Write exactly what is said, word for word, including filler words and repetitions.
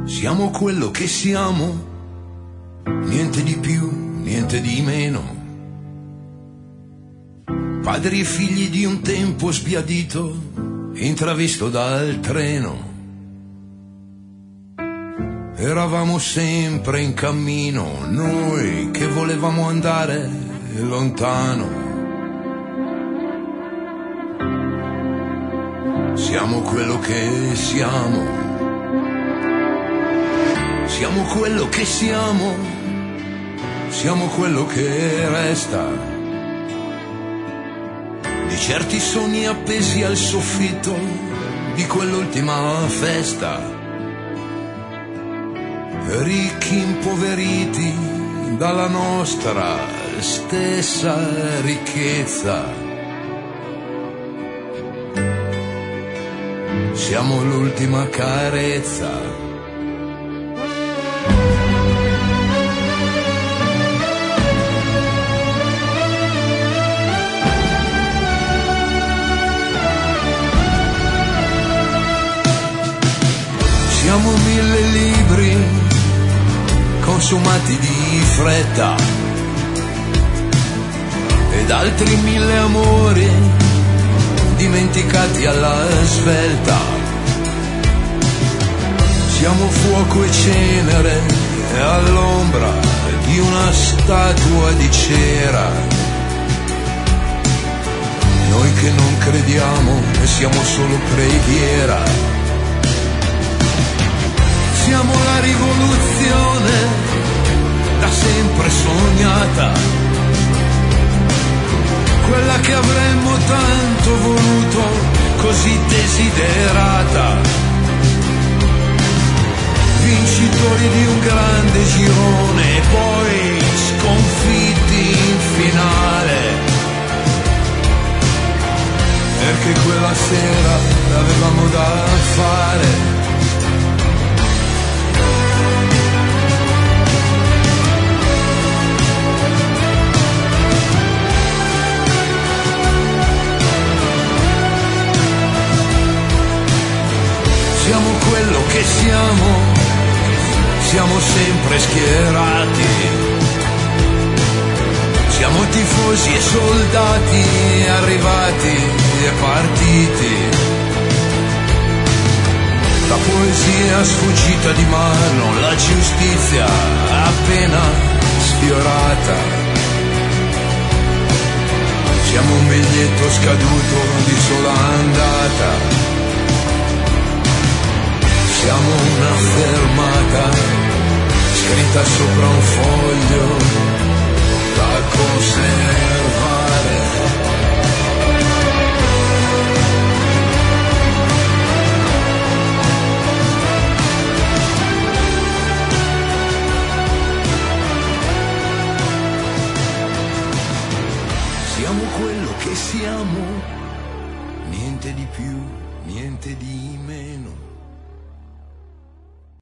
Siamo quello che siamo, niente di più, niente di meno. Padri e figli di un tempo sbiadito, intravisto dal treno. Eravamo sempre in cammino, noi che volevamo andare lontano. Siamo quello che siamo. Siamo quello che siamo, siamo quello che resta, di certi sogni appesi al soffitto di quell'ultima festa, ricchi impoveriti dalla nostra stessa ricchezza. Siamo l'ultima carezza. Siamo mille libri consumati di fretta ed altri mille amori dimenticati alla svelta. Siamo fuoco e cenere all'ombra di una statua di cera. Noi che non crediamo e siamo solo preghiera. Siamo la rivoluzione da sempre sognata, quella che avremmo tanto voluto, così desiderata. Vincitori di un grande girone e poi sconfitti in finale, perché quella sera avevamo da fare. Siamo quello che siamo, siamo sempre schierati, siamo tifosi e soldati, arrivati e partiti. La poesia sfuggita di mano, la giustizia appena sfiorata. Siamo un biglietto scaduto di sola andata. Siamo una fermata scritta sopra un foglio da conservare. Siamo quello che siamo, niente di più, niente di meno.